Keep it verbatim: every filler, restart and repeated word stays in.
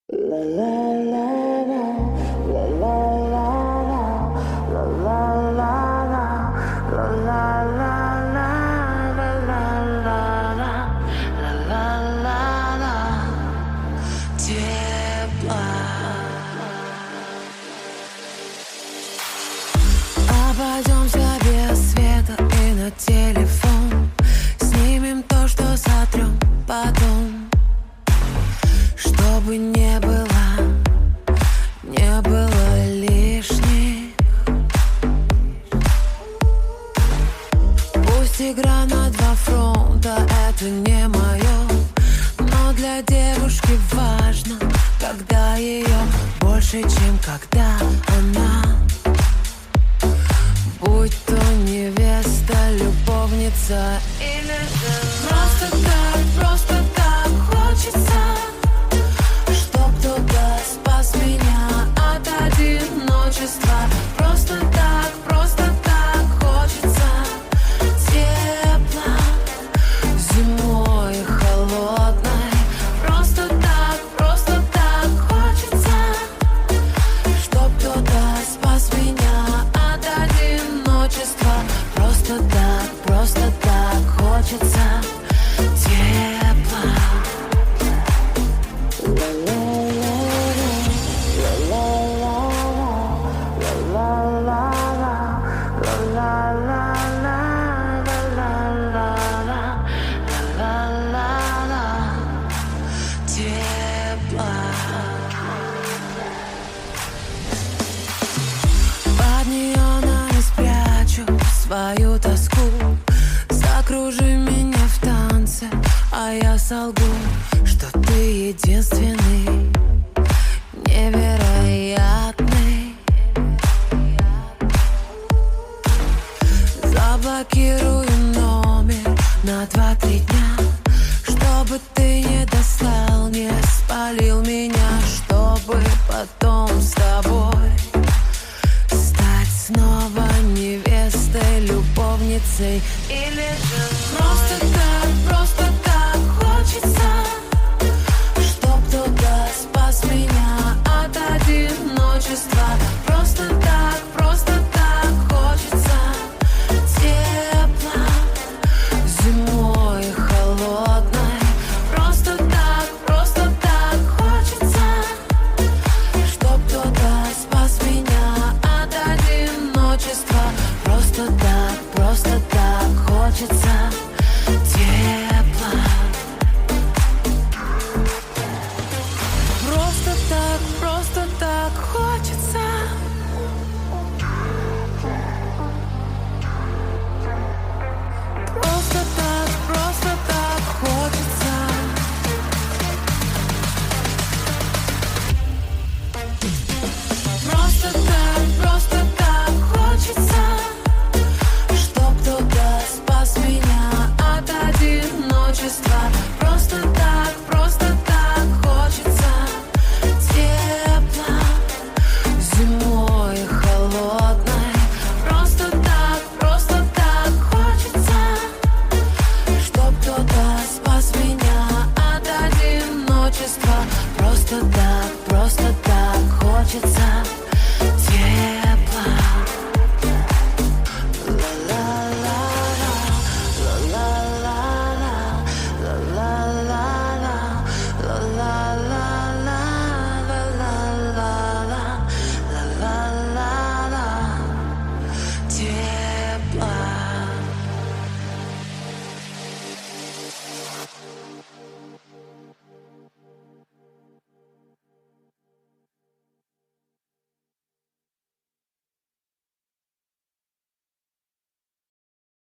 Обойдемся без света и на телефон. Снимем то, что сотрем потом. Чтобы не было, не было лишних. Пусть игра на два фронта, это не мое. Но для девушки важно, когда ее больше, чем когда она. Будь то невеста, любовница или же просто так, просто так хочется, чтоб кто-то спас меня от одиночества. Просто так, просто так хочется тепла зимой холодной. Просто так, просто так хочется, чтоб кто-то спас меня от одиночества. Просто так, просто так хочется тепла. Под неонами спрячу свою тоску. Закружи меня в танце, а я солгу, что ты единственный, невероятный. Заблокирую номер на два-три дня, чтобы ты не дослал, не спалил меня, чтобы потом с тобой стать снова невестой, любовницей или же просто так, просто так хочется, чтоб кто-то спас меня от одиночества. Просто так, просто так хочется тепла зимой холодной. Просто так, просто так хочется, чтоб кто-то спас меня от одиночества. Просто так, просто так хочется тепла. Просто так, просто так хочется. Просто так, просто так хочется. Просто так, просто так хочется, чтоб кто-то спас меня от одиночества. Просто так, просто так хочется тепла зимой холодной. Просто так, просто так хочется, чтоб кто-то спас меня от одиночества. Просто так, просто так хочется.